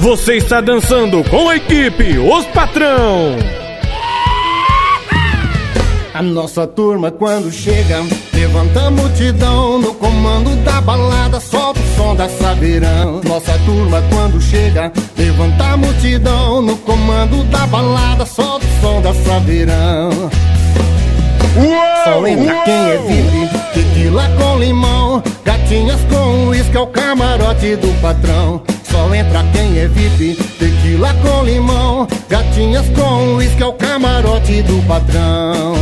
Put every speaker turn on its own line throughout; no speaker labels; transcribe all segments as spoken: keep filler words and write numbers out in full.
Você está dançando com a equipe Os Patrão.
A nossa turma quando chega, levanta a multidão. No comando da balada, solta o som da saveirão. Nossa turma quando chega, levanta a multidão. No comando da balada, solta o som da saveirão.
Uou,
só entra
uou.
quem é V I P, tequila com limão. Gatinhas com uísque, é o camarote do patrão. Só entra quem é V I P, tequila com limão. Gatinhas com uísque, é o camarote do patrão.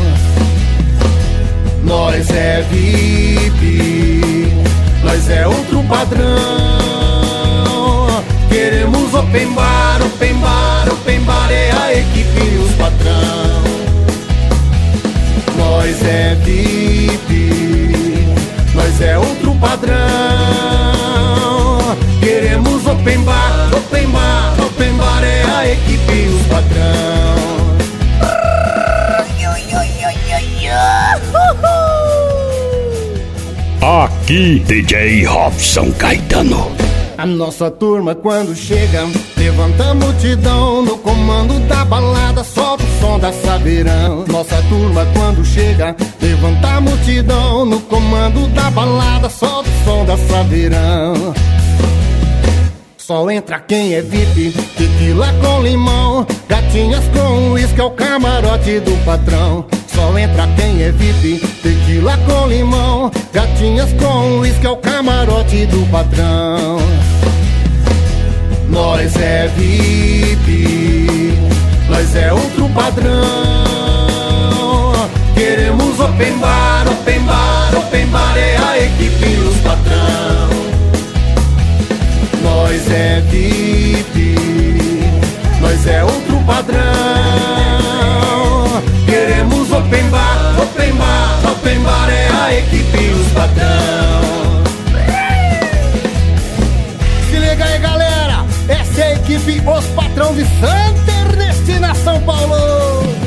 Nós é V I P, nós é outro padrão. Queremos open bar, open bar, open bar. É a equipe e os patrão. Nós é V I P, nós é outro padrão. Queremos open bar, open bar, open bar. É a equipe e os patrão.
Aqui, D J Robson Caetano.
A nossa turma quando chega, levanta a multidão. No comando da balada, solta o som da saveirão. Nossa turma quando chega, levanta a multidão. No comando da balada, solta o som da saveirão. Só entra quem é V I P, tequila com limão. Gatinhas com uísque, é o camarote do patrão. Só entra quem é V I P, tequila com limão. Gatinhas com uísque, é o camarote do patrão. Nós é V I P, nós é outro padrão. Queremos open bar, open bar, open bar. É a equipe e os patrão. Nós é V I P, nós é outro padrão. Queremos open bar, open bar, open bar. É a equipe e os patrão. Se liga aí, galera, essa é a equipe Os Patrão de Santa Ernestina, São Paulo.